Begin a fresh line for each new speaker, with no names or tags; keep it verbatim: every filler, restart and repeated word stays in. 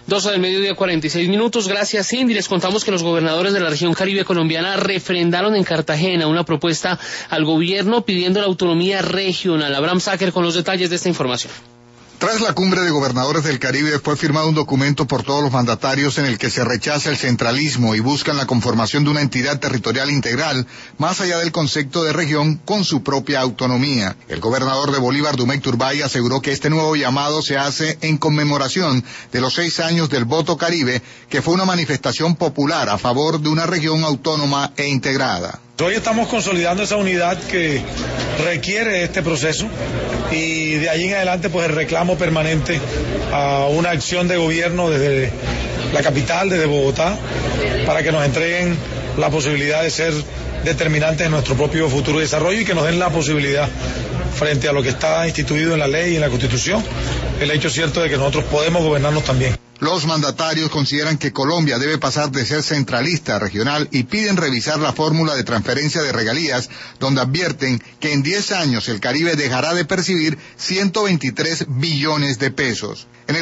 doce del mediodía, cuarenta y seis minutos. Gracias, Cindy. Les contamos que los gobernadores de la región Caribe colombiana refrendaron en Cartagena una propuesta al gobierno pidiendo la autonomía regional. Abraham Sáquer con los detalles de esta información.
Tras la cumbre de gobernadores del Caribe fue firmado un documento por todos los mandatarios en el que se rechaza el centralismo y buscan la conformación de una entidad territorial integral, más allá del concepto de región, con su propia autonomía. El gobernador de Bolívar, Dumey Turbay, aseguró que este nuevo llamado se hace en conmemoración de los seis años del voto Caribe, que fue una manifestación popular a favor de una región autónoma e integrada.
Hoy estamos consolidando esa unidad que requiere este proceso y de allí en adelante pues el reclamo permanente a una acción de gobierno desde la capital, desde Bogotá, para que nos entreguen la posibilidad de ser determinantes en nuestro propio futuro desarrollo y que nos den la posibilidad frente a lo que está instituido en la ley y en la Constitución, el hecho cierto de que nosotros podemos gobernarnos también.
Los mandatarios consideran que Colombia debe pasar de ser centralista a regional y piden revisar la fórmula de transferencia de regalías, donde advierten que en diez años el Caribe dejará de percibir ciento veintitrés billones de pesos. En el